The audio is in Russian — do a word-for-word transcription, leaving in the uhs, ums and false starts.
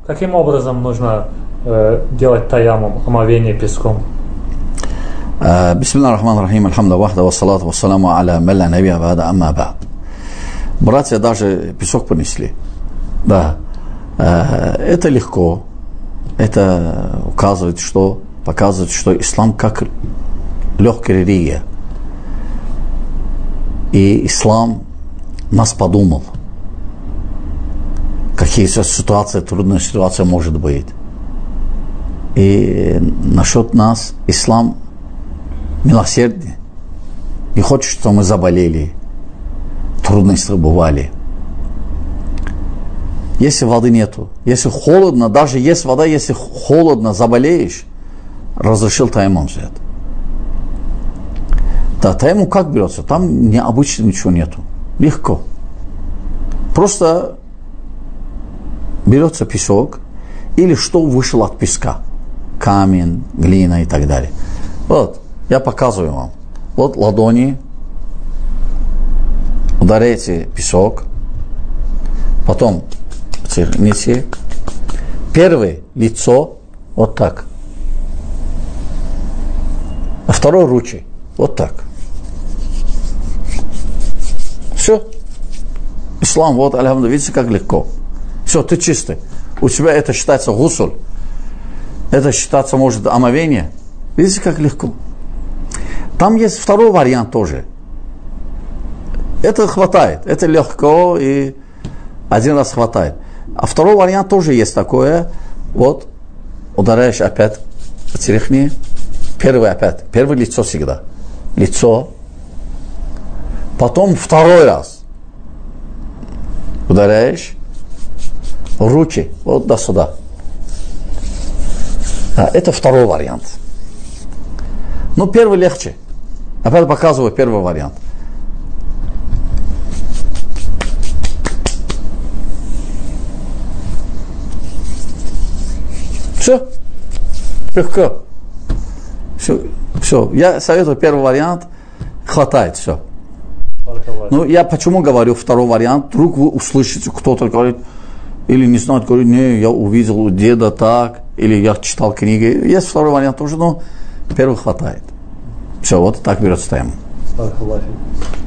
Каким образом нужно э, делать таяммум, омовение песком? Бисмиллахи рахмани рахим, альхамду вахда, вассалату вассаламу аля мелля набия вада амма ба'д. Братья даже песок понесли. Да. Это легко. Это указывает, что, показывает, что ислам как легкая религия. И ислам нас подумал, какие ситуации, трудная ситуация может быть. И насчет нас ислам милосердный. Не хочет, чтобы мы заболели, трудности бывали. Если воды нету, если холодно, даже есть вода, если холодно, заболеешь, разрешил таяммум взять. Да, таяммум как берется? Там необычно ничего нету. Легко. Просто берется песок или что вышло от песка. Камень, глина и так далее. Вот, я показываю вам. Вот ладони, ударяете песок, потом цирните. Первое лицо, вот так. А второй ручей, вот так. Все. Ислам, вот, альхамду, видите, как легко. Все, ты чистый. У тебя это считается гусуль. Это считаться может омовение. Видите, как легко. Там есть второй вариант тоже. Это хватает. Это легко и один раз хватает. А второй вариант тоже есть такое. Вот, ударяешь опять, тряхни. Первый опять. Первое лицо всегда. Лицо. Потом второй раз. Ударяешь. Руки. Вот до сюда. Да, это второй вариант. Ну, первый легче. Опять показываю первый вариант. Все. Легко. Все. Все. Я советую первый вариант. Хватает. Все. Ну, я почему говорю второй вариант? Вдруг вы услышите, кто-то говорит, или не знает, говорит, не, я увидел у деда так, или я читал книги. Есть второй вариант тоже, но первый хватает. Все, вот так берется таяммум.